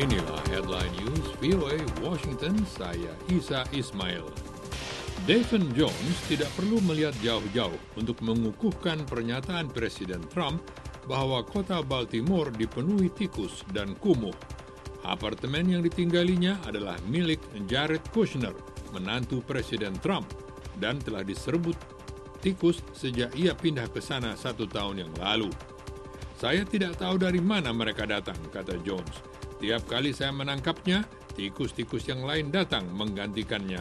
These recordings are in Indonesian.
Inilah Headline News VOA Washington, saya Isa Ismail. Davin Jones tidak perlu melihat jauh-jauh untuk mengukuhkan pernyataan Presiden Trump bahwa kota Baltimore dipenuhi tikus dan kumuh. Apartemen yang ditinggalinya adalah milik Jared Kushner, menantu Presiden Trump, dan telah diserbut tikus sejak ia pindah ke sana 1 tahun yang lalu. Saya tidak tahu dari mana mereka datang, kata Jones. Tiap kali saya menangkapnya, tikus-tikus yang lain datang menggantikannya.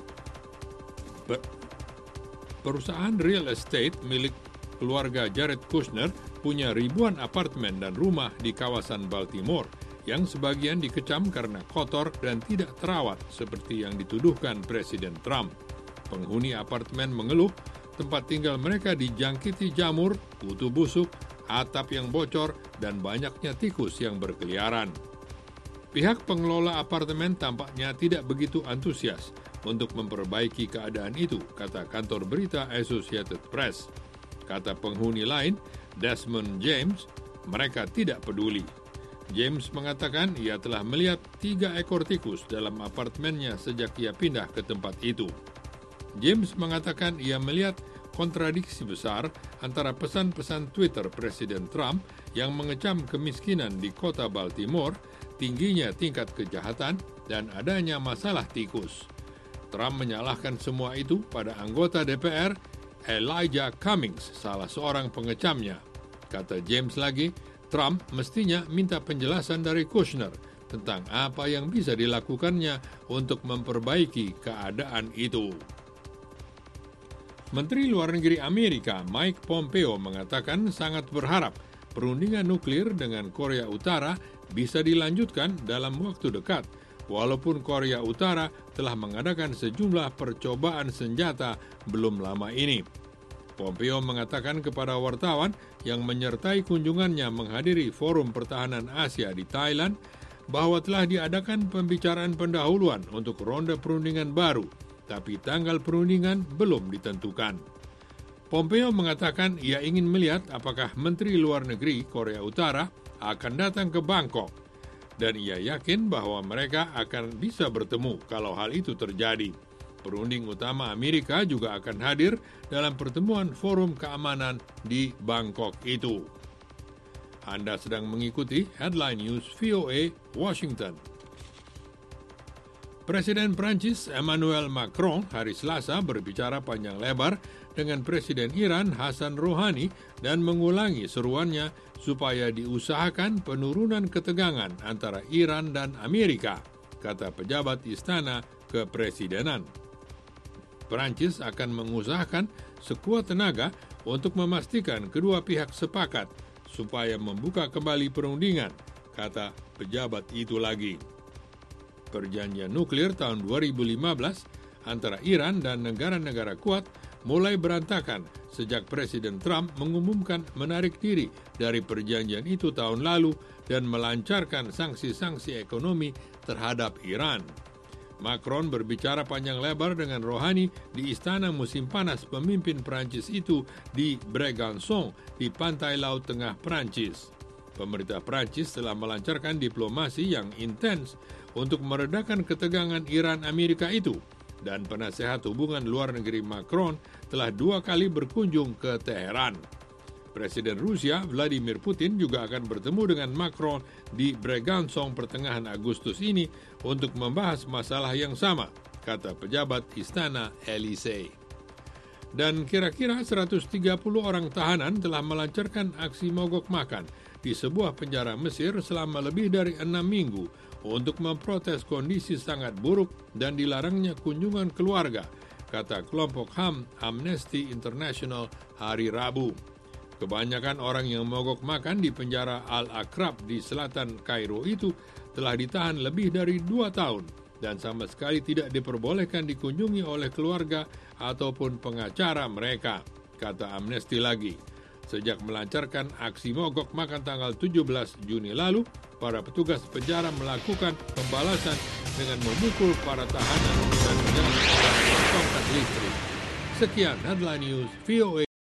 Perusahaan real estate milik keluarga Jared Kushner punya ribuan apartemen dan rumah di kawasan Baltimore yang sebagian dikecam karena kotor dan tidak terawat seperti yang dituduhkan Presiden Trump. Penghuni apartemen mengeluh tempat tinggal mereka dijangkiti jamur, kutu busuk, atap yang bocor, dan banyaknya tikus yang berkeliaran. Pihak pengelola apartemen tampaknya tidak begitu antusias untuk memperbaiki keadaan itu, kata kantor berita Associated Press. Kata penghuni lain, Desmond James, mereka tidak peduli. James mengatakan ia telah melihat 3 ekor tikus dalam apartemennya sejak ia pindah ke tempat itu. James mengatakan ia melihat kontradiksi besar antara pesan-pesan Twitter Presiden Trump yang mengecam kemiskinan di kota Baltimore, tingginya tingkat kejahatan, dan adanya masalah tikus. Trump menyalahkan semua itu pada anggota DPR, Elijah Cummings, salah seorang pengecamnya. Kata James lagi, Trump mestinya minta penjelasan dari Kushner tentang apa yang bisa dilakukannya untuk memperbaiki keadaan itu. Menteri Luar Negeri Amerika Mike Pompeo mengatakan sangat berharap perundingan nuklir dengan Korea Utara bisa dilanjutkan dalam waktu dekat, walaupun Korea Utara telah mengadakan sejumlah percobaan senjata belum lama ini. Pompeo mengatakan kepada wartawan yang menyertai kunjungannya menghadiri Forum Pertahanan Asia di Thailand bahwa telah diadakan pembicaraan pendahuluan untuk ronde perundingan baru, tapi tanggal perundingan belum ditentukan. Pompeo mengatakan ia ingin melihat apakah Menteri Luar Negeri Korea Utara akan datang ke Bangkok, dan ia yakin bahwa mereka akan bisa bertemu kalau hal itu terjadi. Perunding utama Amerika juga akan hadir dalam pertemuan Forum Keamanan di Bangkok itu. Anda sedang mengikuti Headline News VOA Washington. Presiden Prancis Emmanuel Macron hari Selasa berbicara panjang lebar dengan Presiden Iran Hassan Rouhani dan mengulangi seruannya supaya diusahakan penurunan ketegangan antara Iran dan Amerika, kata pejabat istana kepresidenan. Prancis akan mengusahakan sekuat tenaga untuk memastikan kedua pihak sepakat supaya membuka kembali perundingan, kata pejabat itu lagi. Perjanjian nuklir tahun 2015 antara Iran dan negara-negara kuat mulai berantakan sejak Presiden Trump mengumumkan menarik diri dari perjanjian itu tahun lalu dan melancarkan sanksi-sanksi ekonomi terhadap Iran. Macron berbicara panjang lebar dengan Rouhani di istana musim panas pemimpin Prancis itu di Brégançon di pantai Laut Tengah Prancis. Pemerintah Prancis telah melancarkan diplomasi yang intens untuk meredakan ketegangan Iran-Amerika itu, dan penasehat hubungan luar negeri Macron telah 2 kali berkunjung ke Teheran. Presiden Rusia Vladimir Putin juga akan bertemu dengan Macron di Brégançon pertengahan Agustus ini untuk membahas masalah yang sama, kata pejabat Istana Élysée. Dan kira-kira 130 orang tahanan telah melancarkan aksi mogok makan di sebuah penjara Mesir selama lebih dari 6 minggu untuk memprotes kondisi sangat buruk dan dilarangnya kunjungan keluarga, kata kelompok HAM Amnesty International hari Rabu. Kebanyakan orang yang mogok makan di penjara Al-Aqrab di selatan Kairo itu telah ditahan lebih dari 2 tahun dan sama sekali tidak diperbolehkan dikunjungi oleh keluarga ataupun pengacara mereka, kata Amnesty lagi. Sejak melancarkan aksi mogok makan tanggal 17 Juni lalu, para petugas penjara melakukan pembalasan dengan memukul para tahanan dan menyerang tongkat listrik. Sekian Headline News VOA.